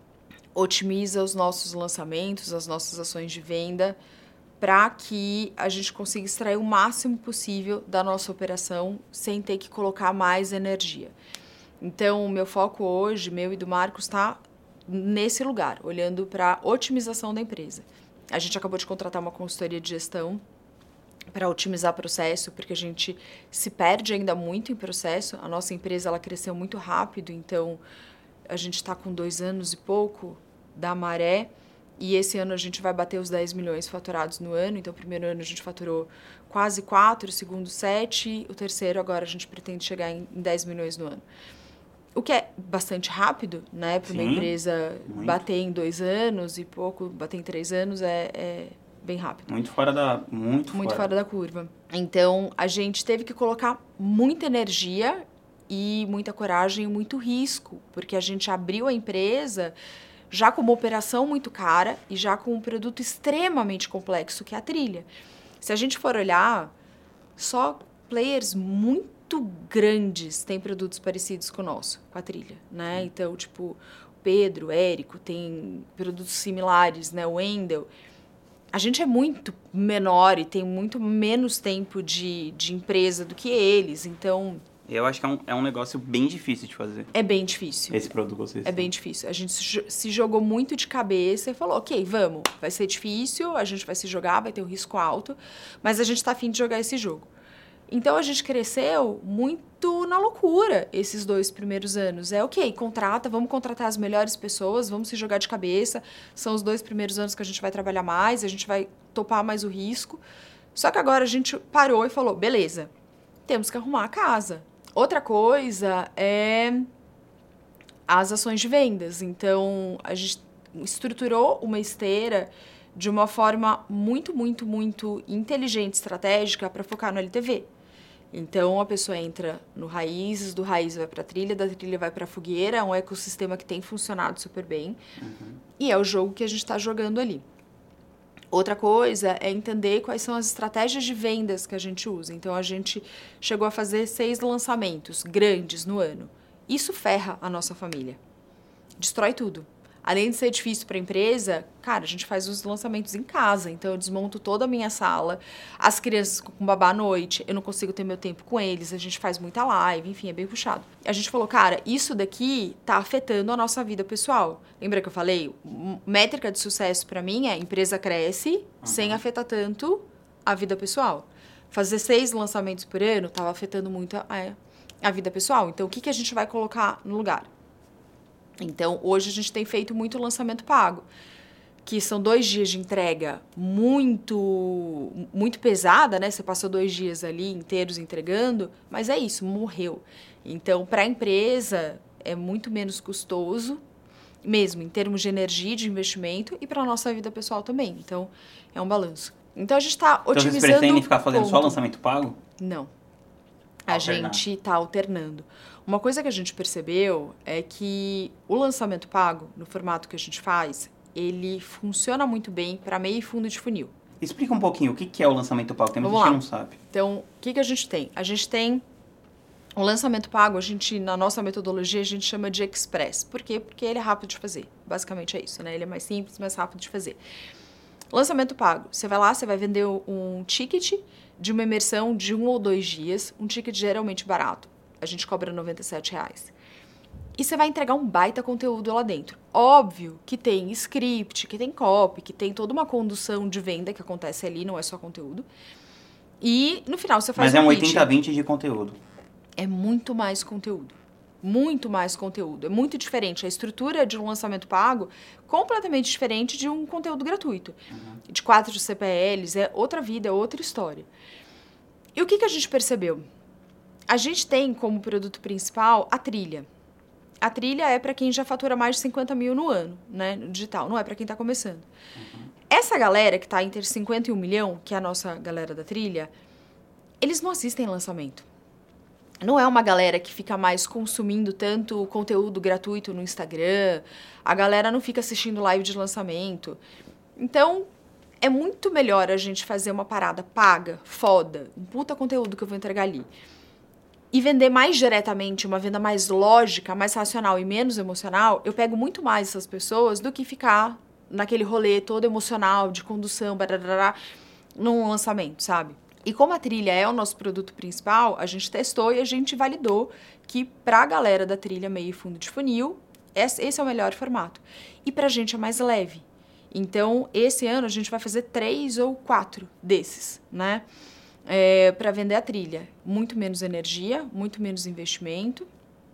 otimiza os nossos lançamentos, as nossas ações de venda, para que a gente consiga extrair o máximo possível da nossa operação sem ter que colocar mais energia. Então, o meu foco hoje, meu e do Marcos, está nesse lugar, olhando para a otimização da empresa. A gente acabou de contratar uma consultoria de gestão para otimizar o processo, porque a gente se perde ainda muito em processo. A nossa empresa ela cresceu muito rápido, então a gente está com dois anos e pouco da maré, e esse ano a gente vai bater os dez milhões faturados no ano. Então, o primeiro ano a gente faturou quase quatro, o segundo sete, o terceiro agora a gente pretende chegar em dez milhões no ano. O que é bastante rápido, né? Para uma empresa muito. Bater em dois anos e pouco, bater em três anos é, é bem rápido. Muito fora da... Muito, muito fora. fora da curva. Então, a gente teve que colocar muita energia e muita coragem e muito risco, porque a gente abriu a empresa já com uma operação muito cara e já com um produto extremamente complexo, que é a trilha. Se a gente for olhar, só players muito grandes têm produtos parecidos com o nosso, com a trilha, né? Então, tipo, Pedro, Érico, tem produtos similares, né? O Wendel. A gente é muito menor e tem muito menos tempo de, de empresa do que eles, então... Eu acho que é um, é um negócio bem difícil de fazer. É bem difícil. Esse produto vocês É bem difícil. A gente se jogou muito de cabeça e falou, ok, vamos, vai ser difícil, a gente vai se jogar, vai ter um risco alto, mas a gente tá afim de jogar esse jogo. Então, a gente cresceu muito na loucura esses dois primeiros anos. É, ok, contrata, vamos contratar as melhores pessoas, vamos se jogar de cabeça. São os dois primeiros anos que a gente vai trabalhar mais, a gente vai topar mais o risco. Só que agora a gente parou e falou, beleza, temos que arrumar a casa. Outra coisa é as ações de vendas. Então, a gente estruturou uma esteira de uma forma muito, muito, muito inteligente, estratégica, para focar no L T V. Então, a pessoa entra no Raízes, do Raiz vai para a trilha, da trilha vai para a fogueira, é um ecossistema que tem funcionado super bem. Uhum. E é o jogo que a gente está jogando ali. Outra coisa é entender quais são as estratégias de vendas que a gente usa. Então, a gente chegou a fazer seis lançamentos grandes no ano. Isso ferra a nossa família. Destrói tudo. Além de ser difícil para a empresa, cara, a gente faz os lançamentos em casa. Então, eu desmonto toda a minha sala. As crianças com babá à noite, eu não consigo ter meu tempo com eles. A gente faz muita live, enfim, é bem puxado. A gente falou, cara, isso daqui tá afetando a nossa vida pessoal. Lembra que eu falei? Métrica de sucesso para mim é a empresa cresce uhum. sem afetar tanto a vida pessoal. Fazer seis lançamentos por ano tava afetando muito a, a vida pessoal. Então, o que, que a gente vai colocar no lugar? Então, hoje a gente tem feito muito lançamento pago, que são dois dias de entrega muito, muito pesada, né? Você passou dois dias ali inteiros entregando, mas é isso, morreu. Então, para a empresa, é muito menos custoso, mesmo em termos de energia, de investimento, e para a nossa vida pessoal também. Então, é um balanço. Então, a gente está otimizando... Então, vocês pretendem ficar fazendo ponto. só lançamento pago? Não. A Alternar. gente está alternando. Uma coisa que a gente percebeu é que o lançamento pago, no formato que a gente faz, ele funciona muito bem para meio e fundo de funil. Explica um pouquinho o que é o lançamento pago, tem muita Vamos gente lá. que não sabe. Então, o que, que a gente tem? A gente tem o lançamento pago, a gente, na nossa metodologia, a gente chama de Express. Por quê? Porque ele é rápido de fazer. Basicamente é isso, né? Ele é mais simples, mais rápido de fazer. Lançamento pago. Você vai lá, você vai vender um ticket de uma imersão de um ou dois dias, um ticket geralmente barato. A gente cobra noventa e sete reais. E você vai entregar um baita conteúdo lá dentro. Óbvio que tem script, que tem copy, que tem toda uma condução de venda que acontece ali, não é só conteúdo. E no final você faz Mas é um pitch. oitenta a vinte de conteúdo. É muito mais conteúdo. Muito mais conteúdo. É muito diferente. A estrutura de um lançamento pago completamente diferente de um conteúdo gratuito. Uhum. De quatro C P Ls, é outra vida, é outra história. E o que, que a gente percebeu? A gente tem como produto principal a trilha. A trilha é para quem já fatura mais de cinquenta mil no ano, né, no digital, não é para quem está começando. Uhum. Essa galera que está entre cinquenta e um milhão, que é a nossa galera da trilha, eles não assistem lançamento. Não é uma galera que fica mais consumindo tanto conteúdo gratuito no Instagram, a galera não fica assistindo live de lançamento. Então, é muito melhor a gente fazer uma parada paga, foda, um puta conteúdo que eu vou entregar ali, e vender mais diretamente, uma venda mais lógica, mais racional e menos emocional. Eu pego muito mais essas pessoas do que ficar naquele rolê todo emocional, de condução, barará, num lançamento, sabe? E como a trilha é o nosso produto principal, a gente testou e a gente validou que pra galera da trilha meio e fundo de funil, esse é o melhor formato. E pra gente é mais leve. Então, esse ano a gente vai fazer três ou quatro desses, né? É, para vender a trilha. Muito menos energia, muito menos investimento,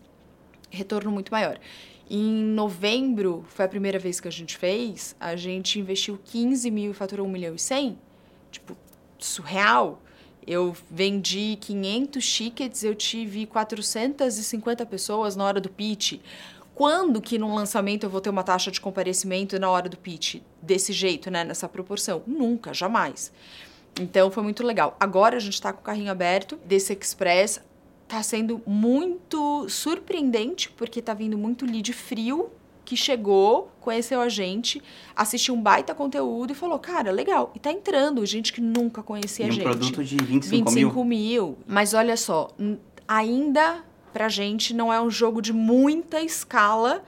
retorno muito maior. Em novembro, foi a primeira vez que a gente fez, a gente investiu quinze mil e faturou um milhão e cem. Tipo, surreal. Eu vendi quinhentos tickets, eu tive quatrocentas e cinquenta pessoas na hora do pitch. Quando que num lançamento eu vou ter uma taxa de comparecimento na hora do pitch desse jeito, né, nessa proporção? Nunca, jamais. Então, foi muito legal. Agora a gente está com o carrinho aberto desse Express. Tá sendo muito surpreendente, porque tá vindo muito lead frio que chegou, conheceu a gente, assistiu um baita conteúdo e falou, cara, legal. E tá entrando gente que nunca conhecia e a um gente. produto de vinte e cinco vinte e cinco mil. Mas olha só, ainda pra gente não é um jogo de muita escala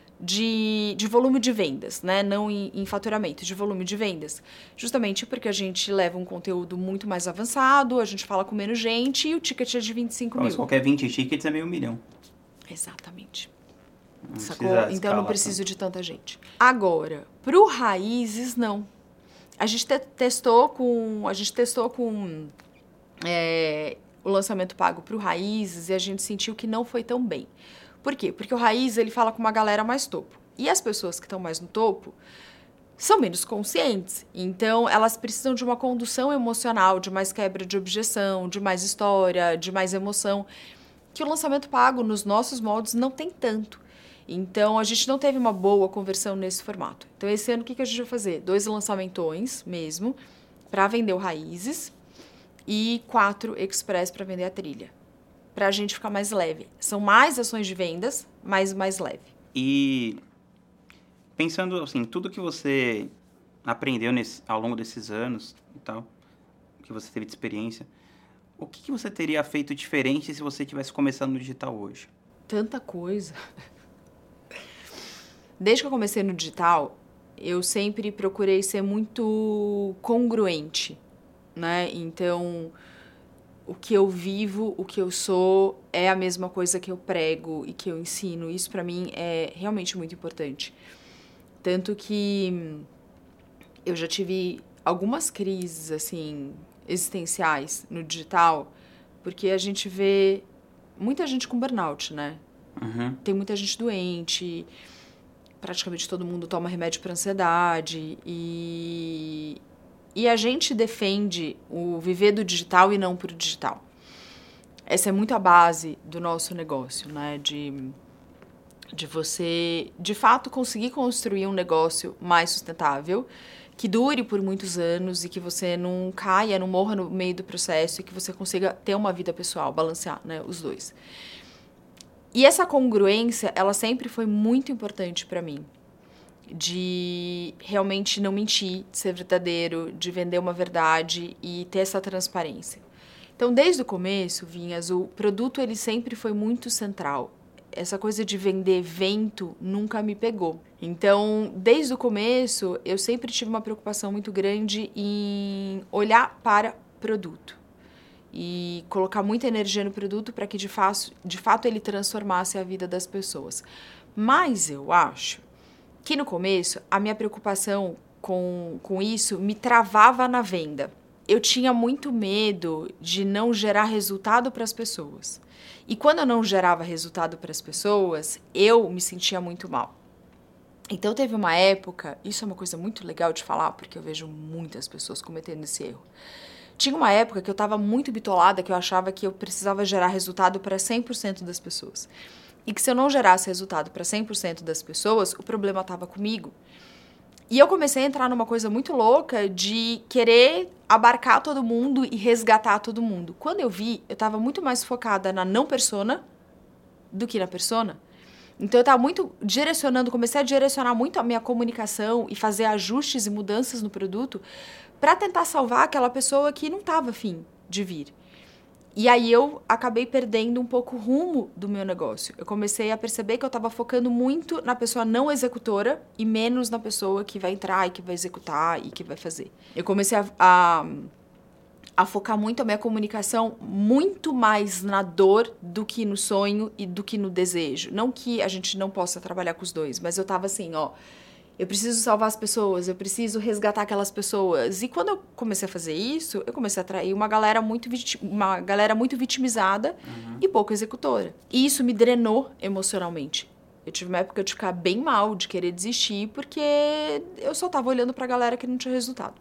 de, de volume de vendas, né? Não em, em faturamento, de volume de vendas. Justamente porque a gente leva um conteúdo muito mais avançado, a gente fala com menos gente e o ticket é de vinte e cinco mil. Mas qualquer vinte tickets é meio milhão. Exatamente. Não Sacou? precisa Então escalar não preciso tanto. de tanta gente. Agora, pro Raízes, não. A gente te testou com. A gente testou com é, o lançamento pago pro Raízes e a gente sentiu que não foi tão bem. Por quê? Porque o Raiz, ele fala com uma galera mais topo. E as pessoas que estão mais no topo são menos conscientes. Então, elas precisam de uma condução emocional, de mais quebra de objeção, de mais história, de mais emoção, que o lançamento pago, nos nossos moldes, não tem tanto. Então, a gente não teve uma boa conversão nesse formato. Então, esse ano, o que a gente vai fazer? Dois lançamentões mesmo, para vender o Raízes, e quatro Express para vender a trilha. Pra gente ficar mais leve. São mais ações de vendas, mas mais leve. E pensando assim, tudo que você aprendeu nesse, ao longo desses anos e tal, que você teve de experiência, o que, que você teria feito diferente se você tivesse começando no digital hoje? Tanta coisa. Desde que eu comecei no digital, eu sempre procurei ser muito congruente, né? Então, o que eu vivo, o que eu sou, é a mesma coisa que eu prego e que eu ensino. Isso, para mim, é realmente muito importante. Tanto que eu já tive algumas crises, assim, existenciais no digital, porque a gente vê muita gente com burnout, né? Uhum. Tem muita gente doente, praticamente todo mundo toma remédio para ansiedade e... E a gente defende o viver do digital e não pro digital. Essa é muito a base do nosso negócio, né? De, de você, de fato, conseguir construir um negócio mais sustentável, que dure por muitos anos e que você não caia, não morra no meio do processo e que você consiga ter uma vida pessoal, balancear, né, os dois. E essa congruência, ela sempre foi muito importante para mim, de realmente não mentir, de ser verdadeiro, de vender uma verdade e ter essa transparência. Então, desde o começo, Vinhas, o produto ele sempre foi muito central. Essa coisa de vender evento nunca me pegou. Então, desde o começo, eu sempre tive uma preocupação muito grande em olhar para produto e colocar muita energia no produto para que, de fato, de fato, ele transformasse a vida das pessoas. Mas eu acho que, no começo, a minha preocupação com, com isso me travava na venda. Eu tinha muito medo de não gerar resultado para as pessoas. E quando eu não gerava resultado para as pessoas, eu me sentia muito mal. Então, teve uma época, isso é uma coisa muito legal de falar, porque eu vejo muitas pessoas cometendo esse erro. Tinha uma época que eu estava muito bitolada, que eu achava que eu precisava gerar resultado para cem por cento das pessoas. E que se eu não gerasse resultado para cem por cento das pessoas, o problema estava comigo. E eu comecei a entrar numa coisa muito louca de querer abarcar todo mundo e resgatar todo mundo. Quando eu vi, eu estava muito mais focada na não persona do que na persona. Então, eu estava muito direcionando, comecei a direcionar muito a minha comunicação e fazer ajustes e mudanças no produto para tentar salvar aquela pessoa que não estava afim de vir. E aí eu acabei perdendo um pouco o rumo do meu negócio. Eu comecei a perceber que eu estava focando muito na pessoa não executora e menos na pessoa que vai entrar e que vai executar e que vai fazer. Eu comecei a, a, a focar muito a minha comunicação muito mais na dor do que no sonho e do que no desejo. Não que a gente não possa trabalhar com os dois, mas eu estava assim, ó... Eu preciso salvar as pessoas, eu preciso resgatar aquelas pessoas. E quando eu comecei a fazer isso, eu comecei a atrair uma galera muito, vitim- uma galera muito vitimizada uhum. e pouco executora. E isso me drenou emocionalmente. Eu tive uma época de ficar bem mal, de querer desistir, porque eu só tava olhando pra galera que não tinha resultado.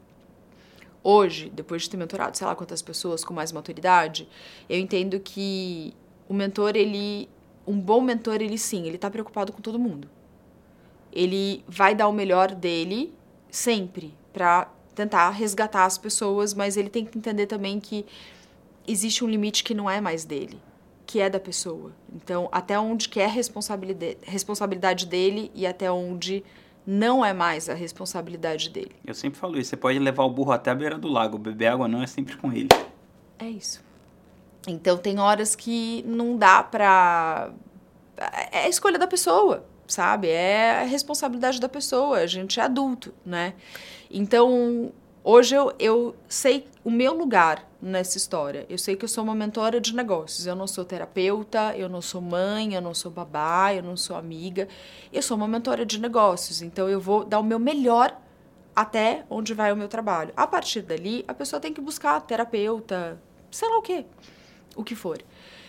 Hoje, depois de ter mentorado, sei lá quantas pessoas com mais maturidade, eu entendo que o mentor, ele... Um bom mentor, ele sim, ele tá preocupado com todo mundo. Ele vai dar o melhor dele sempre para tentar resgatar as pessoas, mas ele tem que entender também que existe um limite que não é mais dele, que é da pessoa. Então, até onde que é responsabilidade, responsabilidade dele e até onde não é mais a responsabilidade dele. Eu sempre falo isso, você pode levar o burro até a beira do lago, beber água não é sempre com ele. É isso. Então, tem horas que não dá pra... É a escolha da pessoa. Sabe? É a responsabilidade da pessoa, a gente é adulto, né? Então, hoje eu, eu sei o meu lugar nessa história. Eu sei que eu sou uma mentora de negócios. Eu não sou terapeuta, eu não sou mãe, eu não sou babá, eu não sou amiga. Eu sou uma mentora de negócios. Então, eu vou dar o meu melhor até onde vai o meu trabalho. A partir dali, a pessoa tem que buscar terapeuta, sei lá o quê, o que for.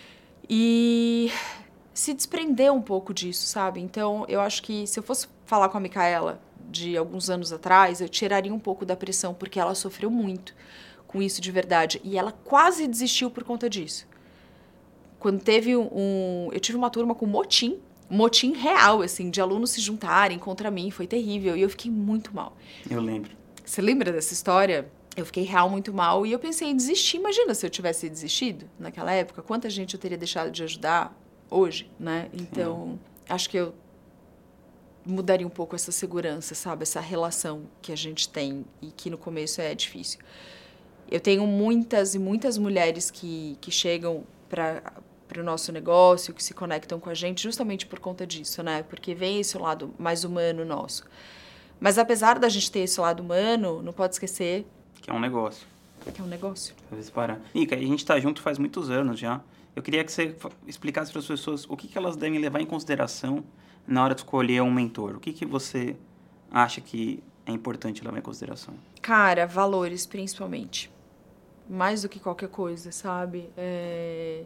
E... se desprender um pouco disso, sabe? Então, eu acho que se eu fosse falar com a Micaela de alguns anos atrás, eu tiraria um pouco da pressão, porque ela sofreu muito com isso de verdade. E ela quase desistiu por conta disso. Quando teve um... Eu tive uma turma com motim, motim real, assim, de alunos se juntarem contra mim, foi terrível. E eu fiquei muito mal. Eu lembro. Você lembra dessa história? Eu fiquei real muito mal e eu pensei em desistir. Imagina se eu tivesse desistido naquela época, quanta gente eu teria deixado de ajudar hoje, né? Então, Sim. acho que eu mudaria um pouco essa segurança, sabe? Essa relação que a gente tem e que no começo é difícil. Eu tenho muitas e muitas mulheres que, que chegam para o nosso negócio, que se conectam com a gente justamente por conta disso, né? Porque vem esse lado mais humano nosso. Mas apesar da gente ter esse lado humano, não pode esquecer... Que é um negócio. Que é um negócio. Às vezes para. Nica, a gente tá junto faz muitos anos já. Eu queria que você explicasse para as pessoas o que, que elas devem levar em consideração na hora de escolher um mentor. O que, que você acha que é importante levar em consideração? Cara, valores, principalmente. Mais do que qualquer coisa, sabe? É...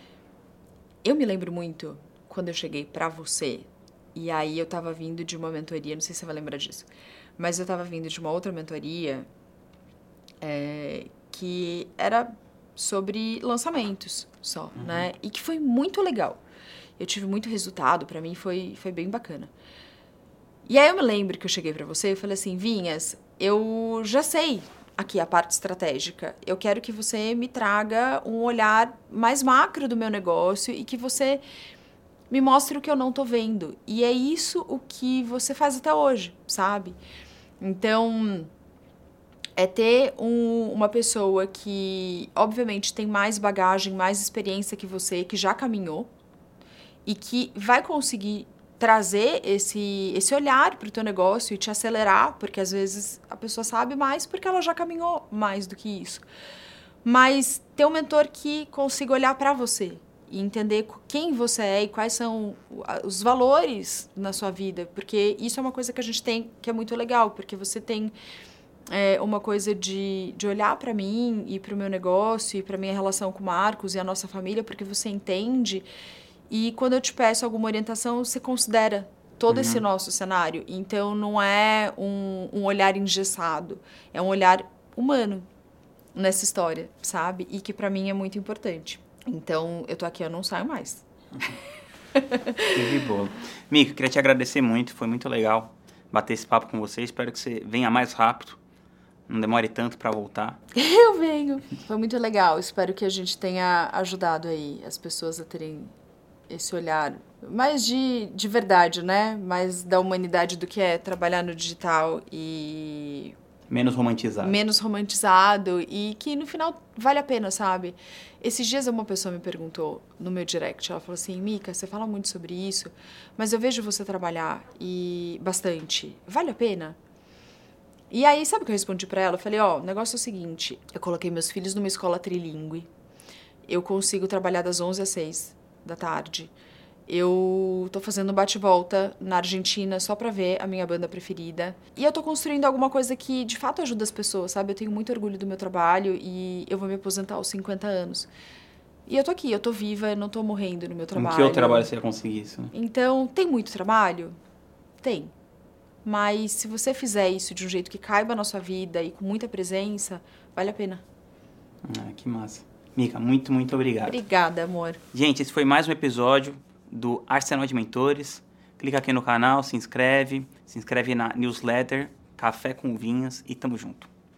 Eu me lembro muito quando eu cheguei pra você, e aí eu tava vindo de uma mentoria, não sei se você vai lembrar disso, mas eu tava vindo de uma outra mentoria é, que era... sobre lançamentos só, uhum. né? E que foi muito legal. Eu tive muito resultado, pra mim foi, foi bem bacana. E aí eu me lembro que eu cheguei pra você e falei assim, Vinhas, eu já sei aqui a parte estratégica. Eu quero que você me traga um olhar mais macro do meu negócio e que você me mostre o que eu não tô vendo. E é isso o que você faz até hoje, sabe? Então, é ter um, uma pessoa que, obviamente, tem mais bagagem, mais experiência que você, que já caminhou, e que vai conseguir trazer esse, esse olhar para o teu negócio e te acelerar, porque às vezes a pessoa sabe mais porque ela já caminhou mais do que isso. Mas ter um mentor que consiga olhar para você e entender quem você é e quais são os valores na sua vida, porque isso é uma coisa que a gente tem que é muito legal, porque você tem é, uma coisa de, de olhar para mim e para o meu negócio e para minha relação com o Marcos e a nossa família, porque você entende. E quando eu te peço alguma orientação, você considera todo uhum. esse nosso cenário. Então, não é um, um olhar engessado. É um olhar humano nessa história, sabe? E que pra mim é muito importante. Então, eu tô aqui, eu não saio mais. Que bom. Mica, queria te agradecer muito. Foi muito legal bater esse papo com você. Espero que você venha mais rápido. Não demore tanto para voltar. Eu venho. Foi muito legal. Espero que a gente tenha ajudado aí as pessoas a terem esse olhar mais de, de verdade, né? Mais da humanidade do que é trabalhar no digital e... Menos romantizado. Menos romantizado e que no final vale a pena, sabe? Esses dias uma pessoa me perguntou no meu direct, ela falou assim, Mica, você fala muito sobre isso, mas eu vejo você trabalhar e bastante. Vale a pena? E aí, sabe o que eu respondi pra ela? Eu falei, ó, oh, o negócio é o seguinte, eu coloquei meus filhos numa escola trilingue, eu consigo trabalhar das onze às seis da tarde. Eu tô fazendo bate-volta na Argentina só pra ver a minha banda preferida. E eu tô construindo alguma coisa que, de fato, ajuda as pessoas, sabe? Eu tenho muito orgulho do meu trabalho e eu vou me aposentar aos cinquenta anos. E eu tô aqui, eu tô viva, eu não tô morrendo no meu trabalho. Com que outro trabalho você ia conseguir isso? Então, tem muito trabalho? Tem. Mas se você fizer isso de um jeito que caiba na sua vida e com muita presença, vale a pena. Ah, que massa. Mica, muito, muito obrigado. Obrigada, amor. Gente, esse foi mais um episódio do Arsenal de Mentores. Clica aqui no canal, se inscreve, se inscreve na newsletter Café com Vinhas e tamo junto.